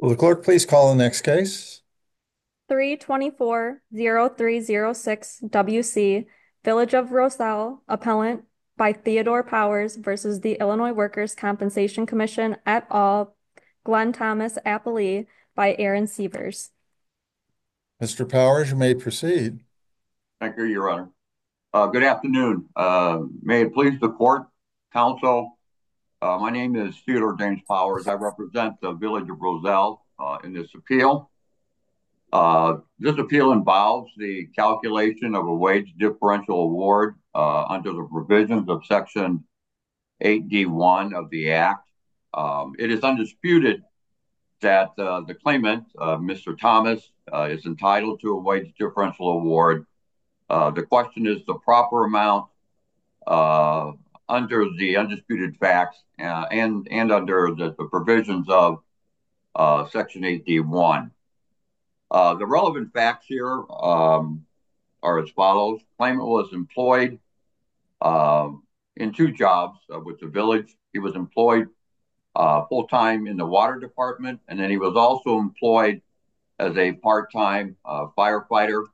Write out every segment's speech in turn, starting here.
Will the clerk please call the next case? 324-0306 WC, Village of Roselle, appellant by Theodore Powers versus the Illinois Workers' Compensation Commission et al., Glenn Thomas appellee by Aaron Severs. Mr. Powers, you may proceed. Thank you, Your Honor. Good afternoon. May it please the court, counsel. My name is Theodore James Powers. I represent the Village of Roselle in this appeal. This appeal involves the calculation of a wage differential award under the provisions of Section 8D1 of the Act. It is undisputed that the claimant, Mr. Thomas, is entitled to a wage differential award. The question is the proper amount under the undisputed facts and under the provisions of Section 8D1. The relevant facts here are as follows. Claimant was employed in two jobs with the village. He was employed full-time in the water department, and then he was also employed as a part-time firefighter.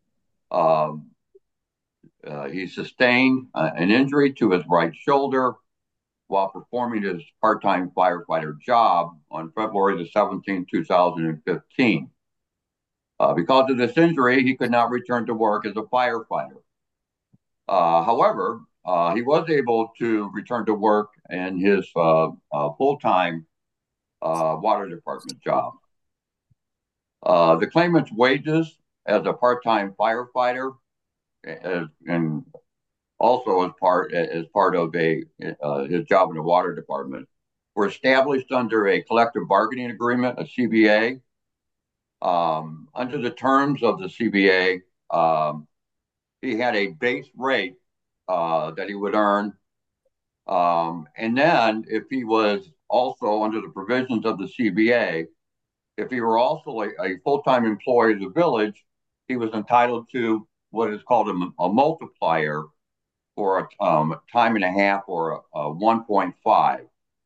He sustained an injury to his right shoulder while performing his part-time firefighter job on February the 17th, 2015. Because of this injury, he could not return to work as a firefighter. However, he was able to return to work in his full-time water department job. The claimant's wages as a part-time firefighter and also as part of his job in the water department were established under a collective bargaining agreement, a CBA. Under the terms of the CBA, he had a base rate that he would earn. And then if he was also under the provisions of the CBA, if he were also a full-time employee of the village, he was entitled to what is called a multiplier for a time and a half or a 1.5.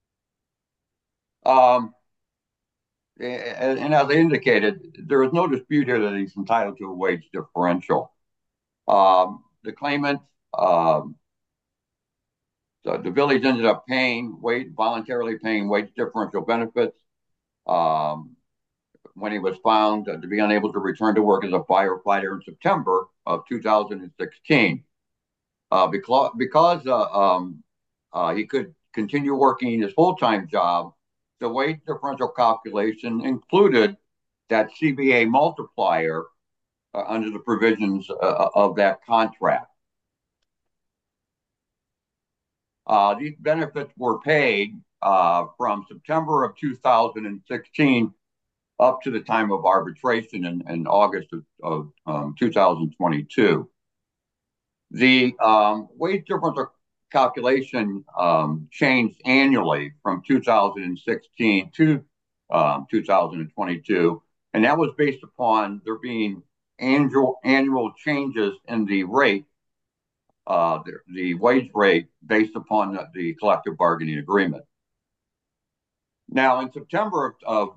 And as I indicated, there is no dispute here that he's entitled to a wage differential. The claimant, so the village ended up voluntarily paying wage differential benefits when he was found to be unable to return to work as a firefighter in September of 2016. Because he could continue working his full-time job, the wage differential calculation included that CBA multiplier under the provisions of that contract. These benefits were paid from September of 2016 up to the time of arbitration in August of 2022. The wage differential calculation changed annually from 2016 to 2022, and that was based upon there being annual changes in the rate, the wage rate based upon the collective bargaining agreement. Now, in September of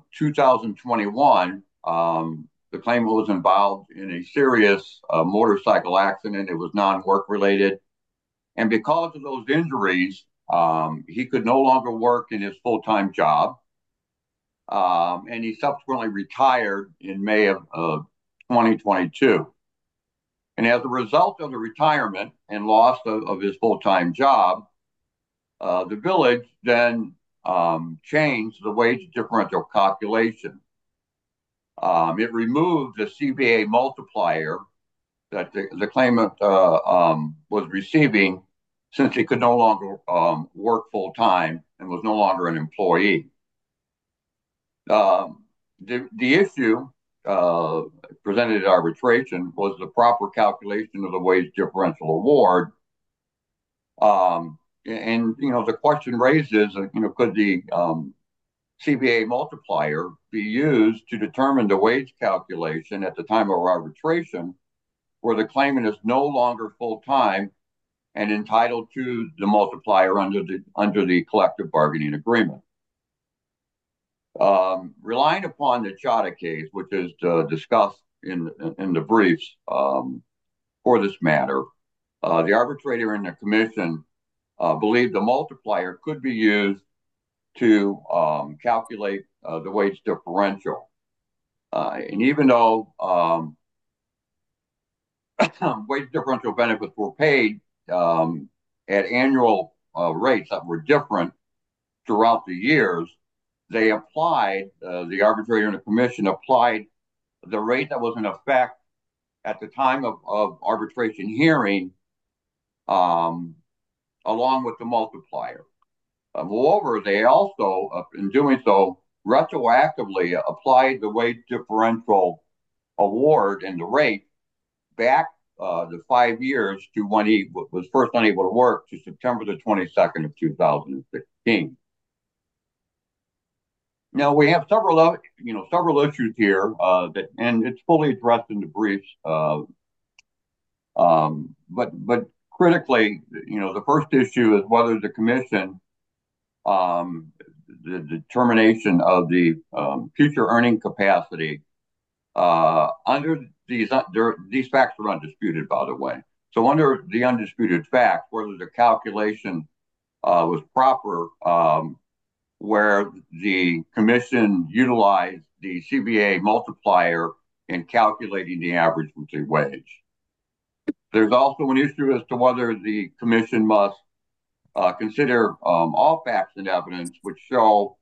2021, the claimant was involved in a serious motorcycle accident. It was non-work related. And because of those injuries, he could no longer work in his full-time job. And he subsequently retired in May of 2022. And as a result of the retirement and loss of his full-time job, the village then changed the wage differential calculation. It removed the CBA multiplier that the claimant was receiving since he could no longer work full-time and was no longer an employee. The issue presented at arbitration was the proper calculation of the wage differential award. And the question raised is, could the CBA multiplier be used to determine the wage calculation at the time of arbitration where the claimant is no longer full-time and entitled to the multiplier under the collective bargaining agreement? Relying upon the Chadha case, which is discussed in the briefs for this matter, the arbitrator and the commission believed the multiplier could be used to calculate the wage differential. And even though wage differential benefits were paid at annual rates that were different throughout the years, they applied, the arbitrator and the commission applied the rate that was in effect at the time of arbitration hearing along with the multiplier. Moreover, they also, in doing so, retroactively applied the wage differential award and the rate back the 5 years to when he was first unable to work, to September the 22nd of 2016. Now we have several issues here and it's fully addressed in the briefs. But critically, the first issue is whether the commission, the determination of the future earning capacity under these facts are undisputed, by the way. So under the undisputed facts, whether the calculation was proper, where the commission utilized the CBA multiplier in calculating the average weekly wage. There's also an issue as to whether the commission must consider all facts and evidence which show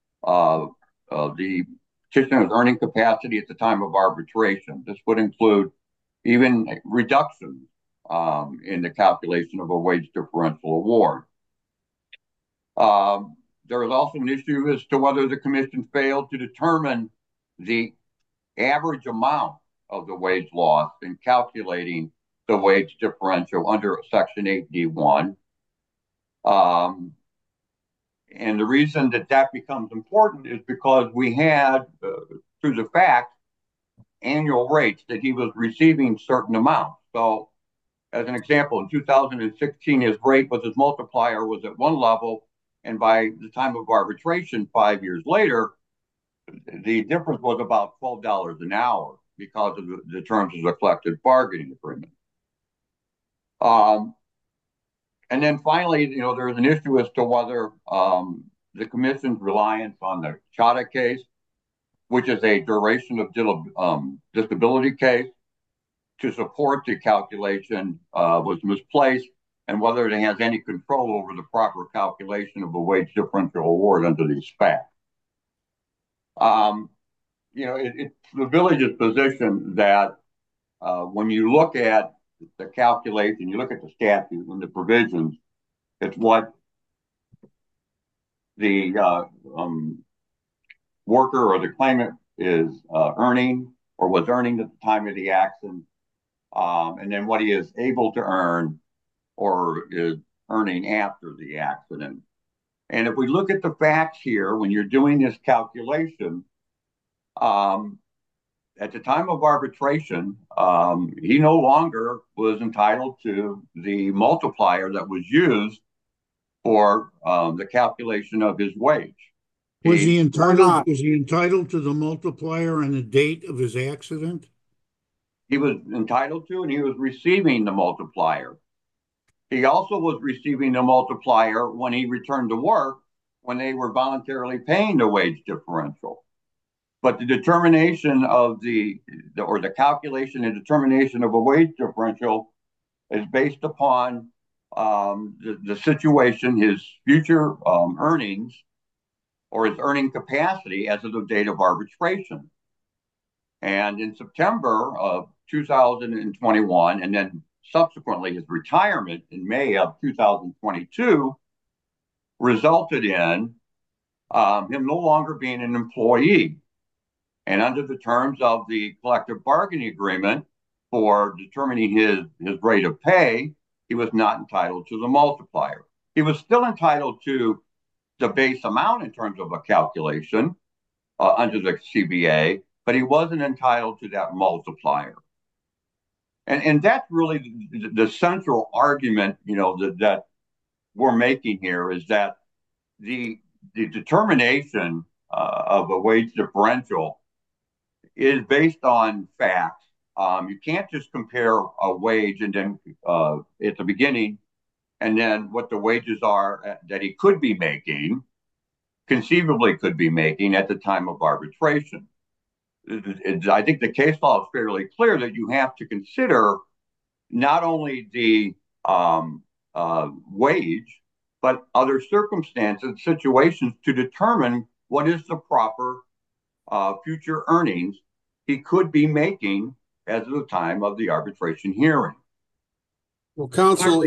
the petitioner's earning capacity at the time of arbitration. This would include even reductions in the calculation of a wage differential award. There is also an issue as to whether the commission failed to determine the average amount of the wage loss in calculating the wage differential under Section 8D1. And the reason that becomes important is because we had, through the facts, annual rates that he was receiving certain amounts. So, as an example, in 2016, his multiplier was at one level, and by the time of arbitration, 5 years later, the difference was about $12 an hour because of the terms of the collective bargaining agreement. And then finally, there's an issue as to whether the commission's reliance on the Chadha case, which is a duration of disability case, to support the calculation was misplaced, and whether it has any control over the proper calculation of a wage differential award under these facts. It's the village's position that when you look at the calculation, you look at the statute and the provisions, it's what the worker or the claimant is earning or was earning at the time of the accident, and then what he is able to earn or is earning after the accident. And if we look at the facts here, when you're doing this calculation, at the time of arbitration, he no longer was entitled to the multiplier that was used for the calculation of his wage. Was he entitled to the multiplier on the date of his accident? He was entitled to, and he was receiving the multiplier. He also was receiving the multiplier when he returned to work, when they were voluntarily paying the wage differential. But the determination of the calculation and determination of a wage differential is based upon the situation, his future earnings, or his earning capacity as of the date of arbitration. And in September of 2021, and then subsequently his retirement in May of 2022, resulted in him no longer being an employee. And under the terms of the collective bargaining agreement for determining his rate of pay, he was not entitled to the multiplier. He was still entitled to the base amount in terms of a calculation under the CBA, but he wasn't entitled to that multiplier. And that's really the central argument, that we're making here, is that the determination of a wage differential is based on facts. You can't just compare a wage and then at the beginning and then what the wages are that he could be making, conceivably could be making at the time of arbitration. I think the case law is fairly clear that you have to consider not only the wage, but other circumstances, situations to determine what is the proper future earnings he could be making as of the time of the arbitration hearing. Well, counsel,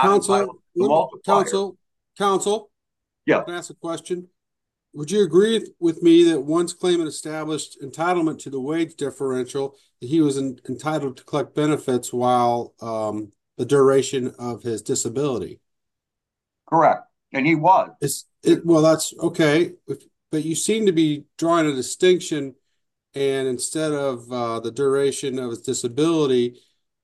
Yeah. can I ask a question? Would you agree with me that once claimant established entitlement to the wage differential, that he was entitled to collect benefits while the duration of his disability? Correct. And he was. Well, that's okay. But you seem to be drawing a distinction, and instead of the duration of his disability,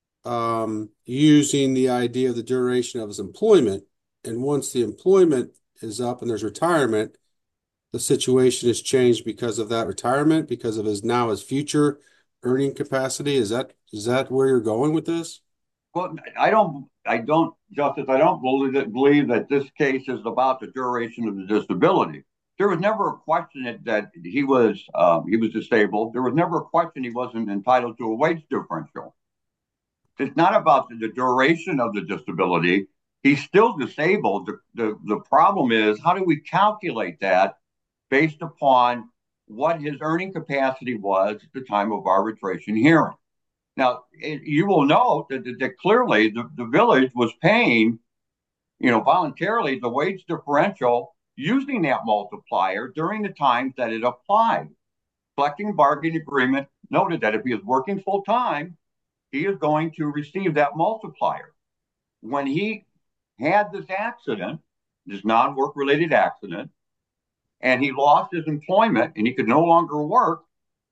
using the idea of the duration of his employment. And once the employment is up and there's retirement, the situation has changed because of that retirement, because of his future earning capacity. Is that where you're going with this? Well, I don't, Justice, I don't believe that this case is about the duration of the disability. There was never a question that he was disabled. There was never a question he wasn't entitled to a wage differential. It's not about the duration of the disability. He's still disabled. The problem is, how do we calculate that based upon what his earning capacity was at the time of arbitration hearing? Now, you will note that clearly the village was paying, voluntarily the wage differential using that multiplier during the times that it applied. Collective bargaining agreement noted that if he is working full time, he is going to receive that multiplier. When he had this accident, this non-work related accident, and he lost his employment and he could no longer work,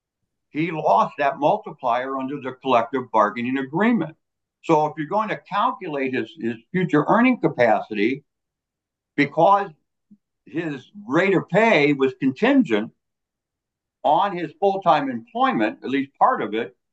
he lost that multiplier under the collective bargaining agreement. So if you're going to calculate his future earning capacity, because his rate of pay was contingent on his full-time employment, at least part of it,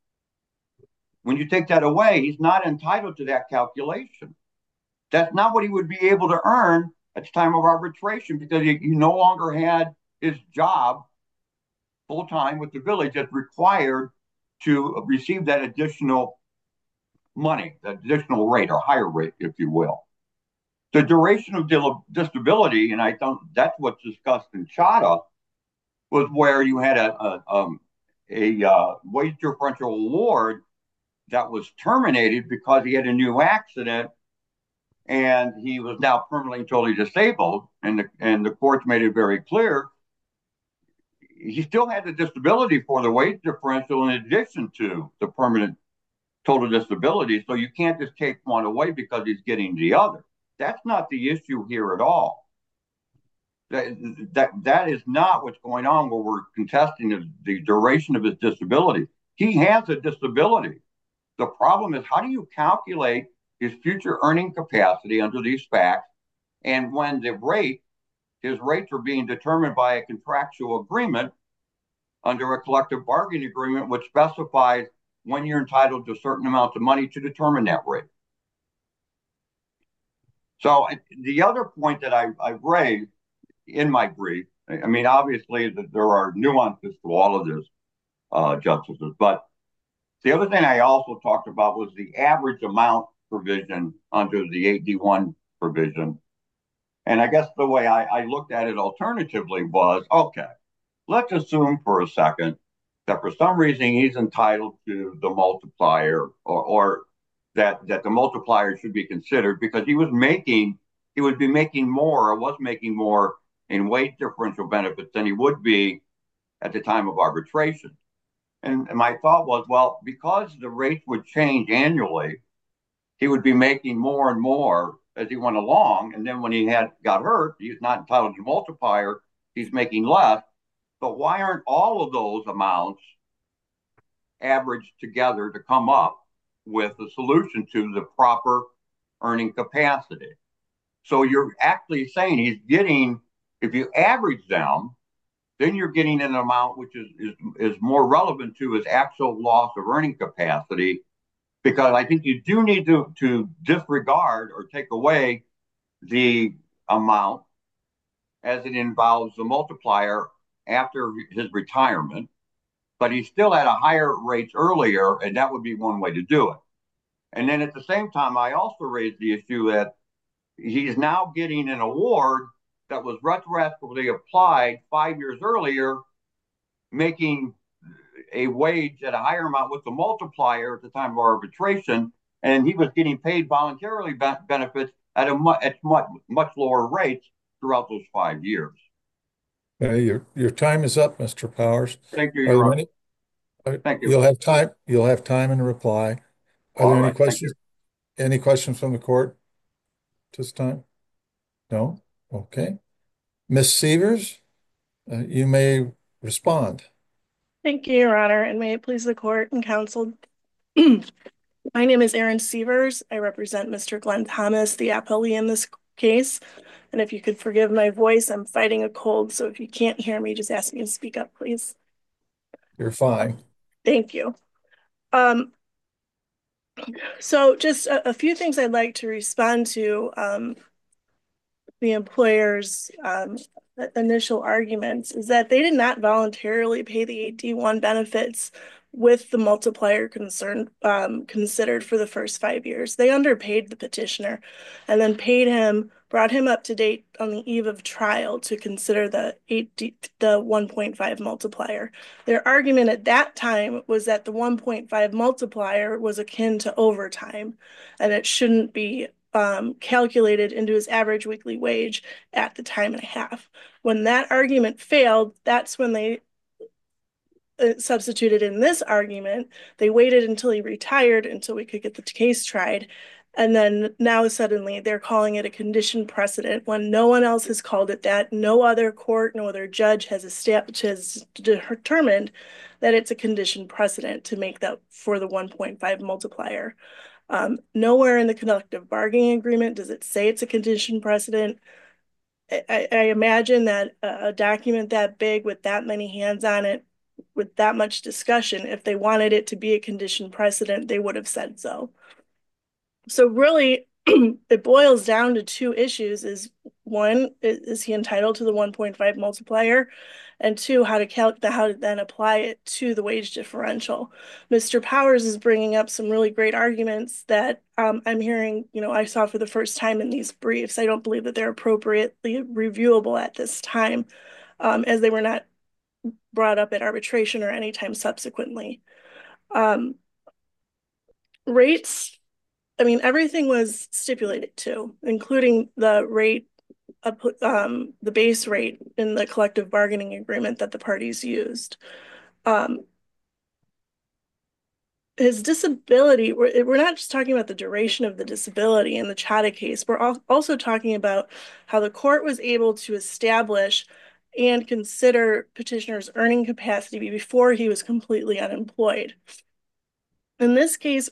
when you take that away, he's not entitled to that calculation. That's not what he would be able to earn at the time of arbitration, because he no longer had his job full-time with the village that's required to receive that additional money, that additional rate or higher rate, if you will. The duration of disability, and that's what's discussed in Chadha, was where you had a wage differential award that was terminated because he had a new accident and he was now permanently and totally disabled. And the courts made it very clear he still had the disability for the wage differential in addition to the permanent total disability. So you can't just take one away because he's getting the other. That's not the issue here at all. That is not what's going on where we're contesting the duration of his disability. He has a disability. The problem is, how do you calculate his future earning capacity under these facts? And when his rates are being determined by a contractual agreement under a collective bargaining agreement, which specifies when you're entitled to certain amounts of money to determine that rate. So the other point that I've raised in my brief, I mean, obviously there are nuances to all of this, justices, but the other thing I also talked about was the average amount provision under the 8D1 provision. And I guess the way I looked at it alternatively was, okay, let's assume for a second that for some reason he's entitled to the multiplier or that the multiplier should be considered because he was making more in wage differential benefits than he would be at the time of arbitration. And my thought was, well, because the rates would change annually, he would be making more and more as he went along. And then when he got hurt, he's not entitled to multiplier, he's making less. But why aren't all of those amounts averaged together to come up with a solution to the proper earning capacity? So you're actually saying he's getting, if you average them, then you're getting an amount which is more relevant to his actual loss of earning capacity, because I think you do need to disregard or take away the amount as it involves the multiplier after his retirement, but he's still at a higher rates earlier, and that would be one way to do it. And then at the same time, I also raised the issue that he's now getting an award that was retroactively applied 5 years earlier, making a wage at a higher amount with the multiplier at the time of arbitration, and he was getting paid voluntarily benefits at much lower rates throughout those 5 years. Your time is up, Mr. Powers. Thank you, Are Your there Honor. Thank you. You'll have time in reply. Are All there any right, thank questions? Any questions from the court this time? No? Okay. Ms. Severs, you may respond. Thank you, Your Honor, and may it please the court and counsel. My name is Erin Severs. I represent Mr. Glenn Thomas, the appellee in this case. And if you could forgive my voice, I'm fighting a cold, so if you can't hear me, just ask me to speak up, please. You're fine. Thank you. So just a few things I'd like to respond to the employer's initial arguments is that they did not voluntarily pay the 8D1 benefits with the multiplier considered for the first 5 years. They underpaid the petitioner and then brought him up to date on the eve of trial to consider the 1.5 multiplier. Their argument at that time was that the 1.5 multiplier was akin to overtime and it shouldn't be calculated into his average weekly wage at the time and a half. When that argument failed, that's when they substituted in this argument. They waited until he retired until we could get the case tried. And then now suddenly they're calling it a condition precedent when no one else has called it that. No other court, no other judge has determined that it's a condition precedent to make that for the 1.5 multiplier. Nowhere in the collective bargaining agreement does it say it's a condition precedent. I imagine that a document that big with that many hands on it, with that much discussion, if they wanted it to be a condition precedent, they would have said so. So really, it boils down to two issues: is one, is he entitled to the 1.5 multiplier? And two, how to then apply it to the wage differential. Mr. Powers is bringing up some really great arguments that I'm hearing, I saw for the first time in these briefs. I don't believe that they're appropriately reviewable at this time, as they were not brought up at arbitration or any time subsequently. Rates, everything was stipulated to, including the rate, the base rate in the collective bargaining agreement that the parties used. His disability, we're not just talking about the duration of the disability in the Chadha case, we're also talking about how the court was able to establish and consider petitioner's earning capacity before he was completely unemployed. In this case,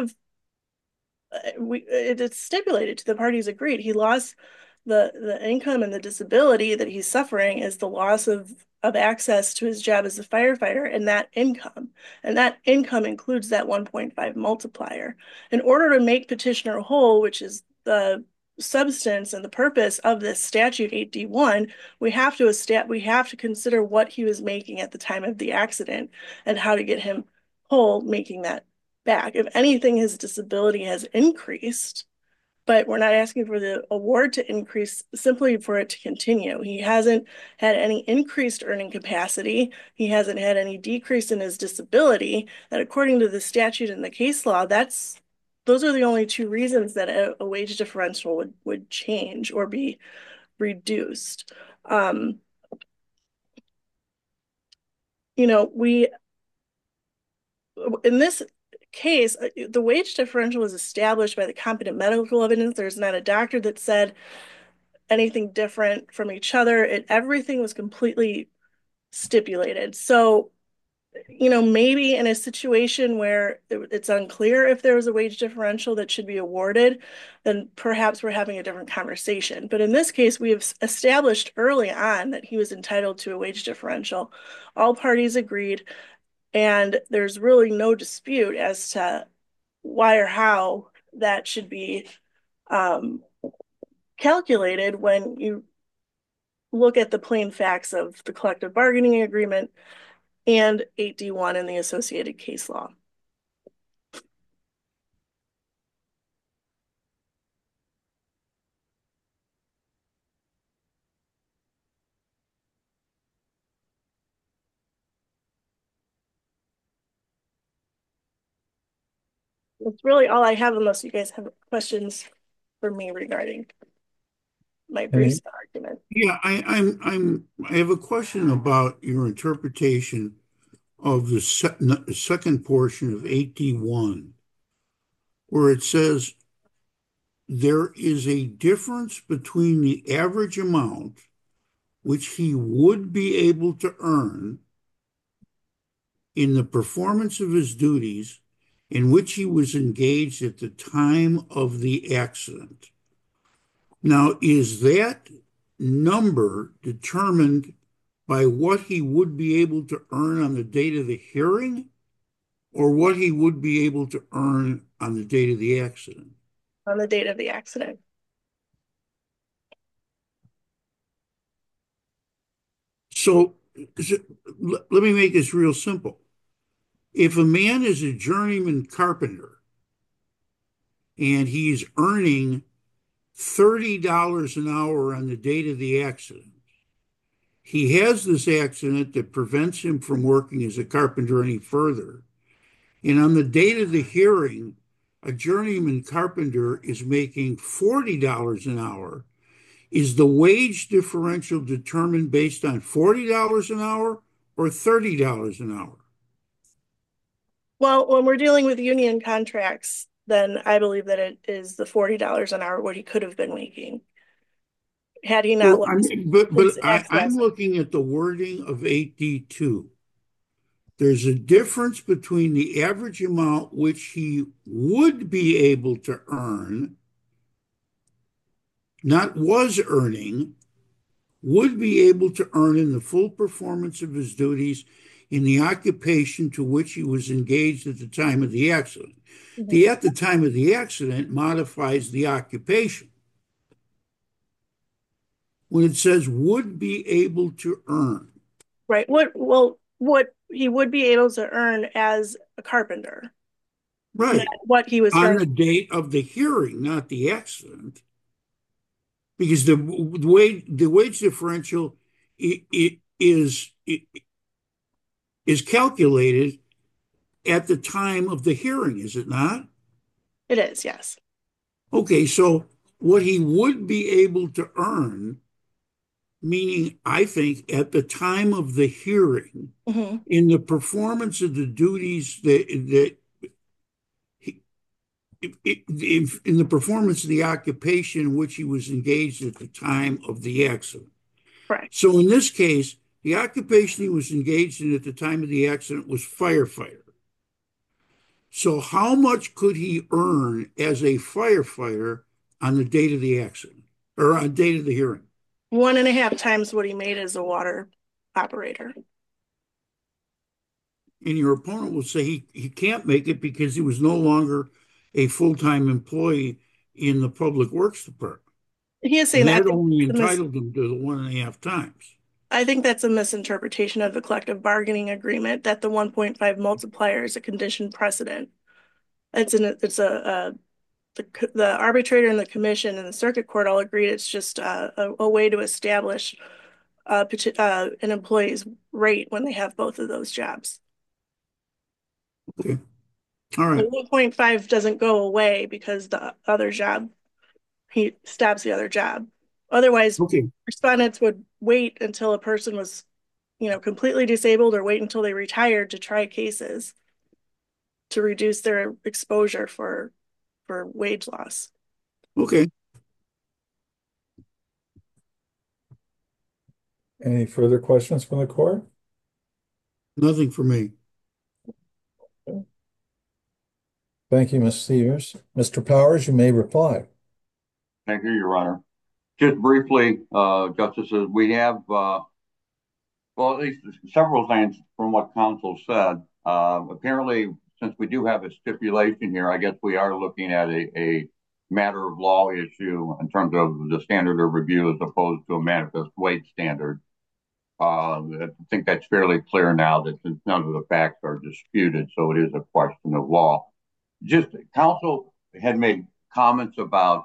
it's stipulated to the parties agreed. He lost the income, and the disability that he's suffering is the loss of access to his job as a firefighter, and that income includes that 1.5 multiplier. In order to make petitioner whole, which is the substance and the purpose of this statute 8D1, we have to consider what he was making at the time of the accident and how to get him whole, making that back. If anything, his disability has increased, but we're not asking for the award to increase, simply for it to continue. He hasn't had any increased earning capacity. He hasn't had any decrease in his disability. And according to the statute and the case law, those are the only two reasons that a wage differential would change or be reduced. In this case, the wage differential was established by the competent medical evidence. There's not a doctor that said anything different from each other. Everything was completely stipulated. So maybe in a situation where it's unclear if there was a wage differential that should be awarded, then perhaps we're having a different conversation. But in this case, we have established early on that he was entitled to a wage differential. All parties agreed, and there's really no dispute as to why or how that should be calculated when you look at the plain facts of the collective bargaining agreement and 8D1 in the associated case law. That's really all I have, unless you guys have questions for me regarding my brief argument. Yeah, I have a question about your interpretation of the second portion of 8D1, where it says there is a difference between the average amount which he would be able to earn in the performance of his duties in which he was engaged at the time of the accident. Now, is that number determined by what he would be able to earn on the date of the hearing, or what he would be able to earn on the date of the accident? On the date of the accident. So let me make this real simple. If a man is a journeyman carpenter and he's earning $30 an hour on the date of the accident, he has this accident that prevents him from working as a carpenter any further. And on the date of the hearing, a journeyman carpenter is making $40 an hour. Is the wage differential determined based on $40 an hour or $30 an hour? Well, when we're dealing with union contracts, then I believe that it is the $40 an hour what he could have been making had he not lost I'm looking at the wording of 8D2. There's a difference between the average amount which he would be able to earn, not was earning, would be able to earn in the full performance of his duties in the occupation to which he was engaged at the time of the accident. Mm-hmm. The at the time of the accident modifies the occupation. When it says would be able to earn. Right. What he would be able to earn as a carpenter. Right. What he was on the date of the hearing, not the accident. Because the wage differential is calculated at the time of the hearing, is it not? It is, yes. Okay, so what he would be able to earn, meaning I think at the time of the hearing, mm-hmm. in the performance of the duties in the performance of the occupation in which he was engaged at the time of the accident. Right. So in this case, the occupation he was engaged in at the time of the accident was firefighter. So how much could he earn as a firefighter on the date of the accident, or on the date of the hearing? 1.5 times what he made as a water operator. And your opponent will say he can't make it because he was no longer a full-time employee in the Public Works Department. He is saying that only entitled him to the 1.5 times. I think that's a misinterpretation of the collective bargaining agreement, that the 1.5 multiplier is a condition precedent. The arbitrator and the commission and the circuit court all agreed it's just a way to establish an employee's rate when they have both of those jobs. Okay. All right. The 1.5 doesn't go away because the other job, he stops the other job. Otherwise, respondents would wait until a person was, completely disabled, or wait until they retired to try cases to reduce their exposure for wage loss. Okay. Any further questions from the court? Nothing for me. Thank you, Ms. Severs. Mr. Powers, you may reply. Thank you, Your Honor. Just briefly, Justices, we have, at least several things from what counsel said. Apparently, since we do have a stipulation here, I guess we are looking at a matter of law issue in terms of the standard of review as opposed to a manifest weight standard. I think that's fairly clear now that since none of the facts are disputed, so it is a question of law. Just counsel had made comments about,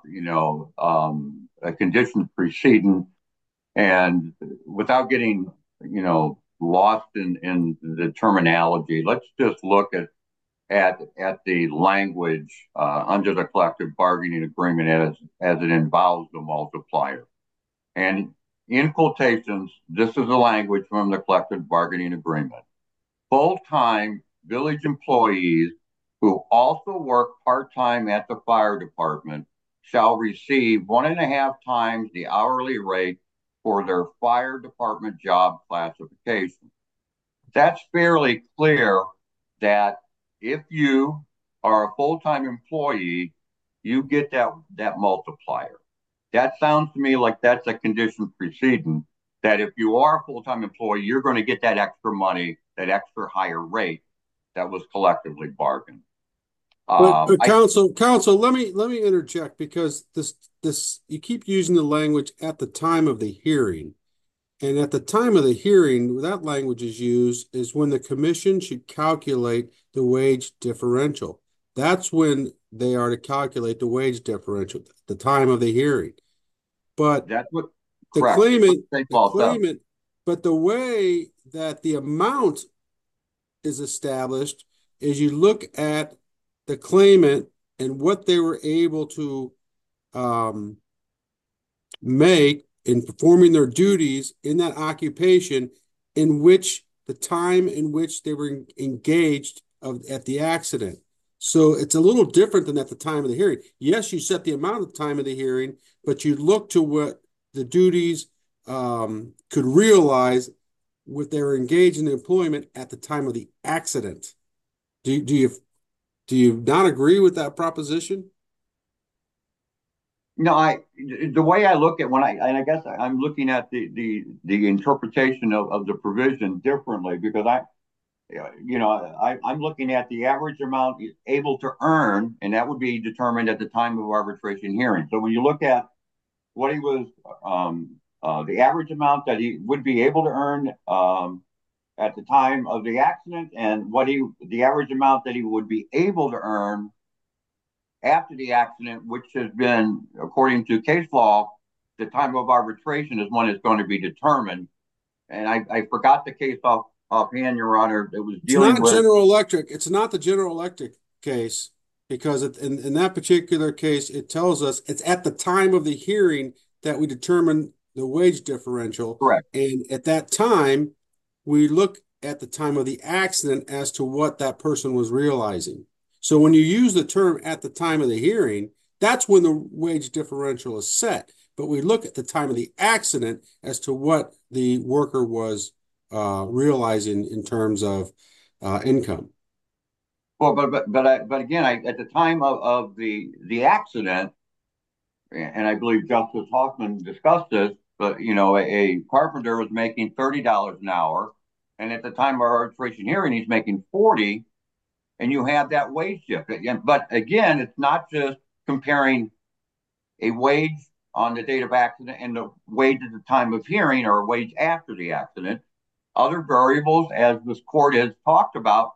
a condition preceding, and without getting, lost in the terminology, let's just look at the language under the collective bargaining agreement as it involves the multiplier. And in quotations, this is the language from the collective bargaining agreement. Full-time village employees who also work part-time at the fire department shall receive 1.5 times the hourly rate for their fire department job classification. That's fairly clear that if you are a full-time employee, you get that multiplier. That sounds to me like that's a condition preceding that if you are a full-time employee, you're going to get that extra money, that extra higher rate that was collectively bargained. But counsel, let me interject because this you keep using the language at the time of the hearing. And at the time of the hearing, that language is used is when the commission should calculate the wage differential. That's when they are to calculate the wage differential at the time of the hearing. But that's what the correct. claimant, but the way that the amount is established is you look at the claimant and what they were able to make in performing their duties in that occupation, in which the time in which they were engaged at the accident. So it's a little different than at the time of the hearing. Yes, you set the amount of time of the hearing, but you look to what the duties could realize what they were engaged in employment at the time of the accident. Do you not agree with that proposition? No, the way I look at I guess I'm looking at the interpretation of the provision differently because I'm looking at the average amount able to earn, and that would be determined at the time of arbitration hearing. So when you look at what he was, the average amount that he would be able to earn at the time of the accident, and the average amount that he would be able to earn after the accident, which has been, according to case law, the time of arbitration is when it's going to be determined. And I forgot the case offhand, Your Honor. It was dealing with General Electric. It's not the General Electric case because in that particular case, it tells us it's at the time of the hearing that we determine the wage differential. Correct. And at that time, we look at the time of the accident as to what that person was realizing. So when you use the term at the time of the hearing, that's when the wage differential is set. But we look at the time of the accident as to what the worker was realizing in terms of income. Well, but again, at the time of the accident, and I believe Justice Hoffman discussed this, but a carpenter was making $30 an hour, and at the time of our arbitration hearing, he's making 40, and you have that wage shift. But again, it's not just comparing a wage on the date of accident and the wage at the time of hearing or a wage after the accident. Other variables, as this court has talked about,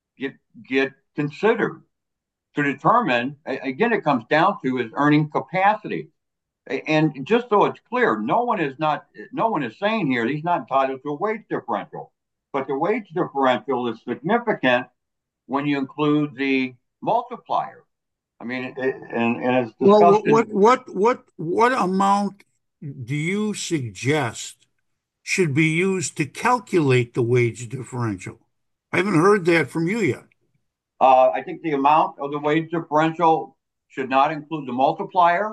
get considered to determine. Again, it comes down to is earning capacity. And just so it's clear, no one is saying here he's not entitled to a wage differential, but the wage differential is significant when you include the multiplier. I mean, and it's discussed. Well, what amount do you suggest should be used to calculate the wage differential? I haven't heard that from you yet. I think the amount of the wage differential should not include the multiplier.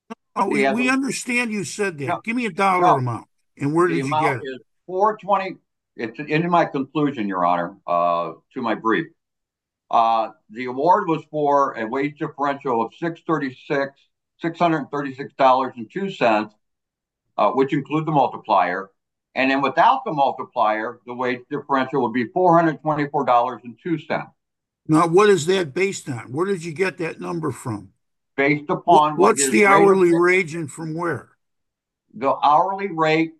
We understand you said that. No, Give me a dollar amount. And where did you get it? Is 420. It's in my conclusion, Your Honor, to my brief. The award was for a wage differential of $636.02, which include the multiplier. And then without the multiplier, the wage differential would be $424.02. Now, what is that based on? Where did you get that number from? Based upon what What's his the rate hourly of, wage and from where? the hourly rate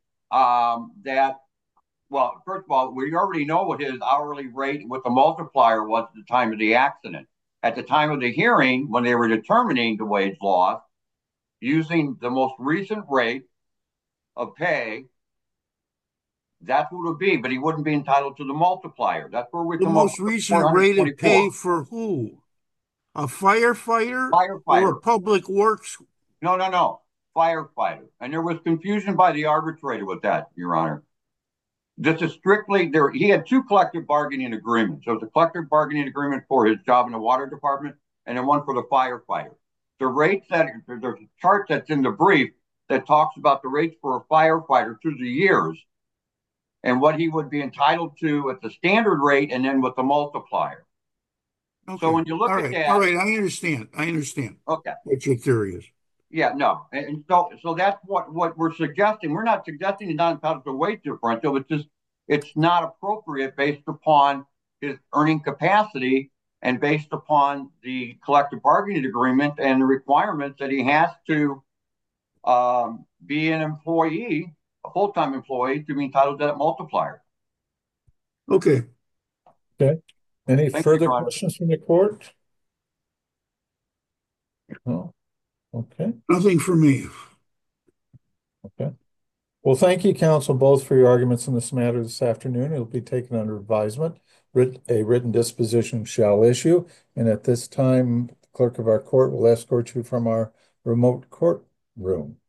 well, first of all, we already know what his hourly rate with the multiplier was at the time of the accident. At the time of the hearing, when they were determining the wage loss, using the most recent rate of pay, that's what it would be, but he wouldn't be entitled to the multiplier. That's where we The come up most with recent rate of 424. pay for who? A firefighter or Firefighter. a public works? No. Firefighter. And there was confusion by the arbitrator with that, Your Honor. This is strictly there. He had two collective bargaining agreements. There was a collective bargaining agreement for his job in the water department and then one for the firefighter. The rates there's a chart that's in the brief that talks about the rates for a firefighter through the years and what he would be entitled to at the standard rate and then with the multiplier. Okay. So when you look at that, all right, I understand. Okay. What your theory is. Yeah, no. And so that's what we're suggesting. We're not suggesting he's not entitled to a wage differential. It's not appropriate based upon his earning capacity and based upon the collective bargaining agreement and the requirements that he has to be an employee, a full-time employee, to be entitled to that multiplier. Okay. Okay. Any Thank further you, Ron. questions from the court? No. Okay. Nothing for me. Okay. Well, thank you, counsel, both for your arguments in this matter this afternoon. It'll be taken under advisement. A written disposition shall issue. And at this time, the clerk of our court will escort you from our remote courtroom.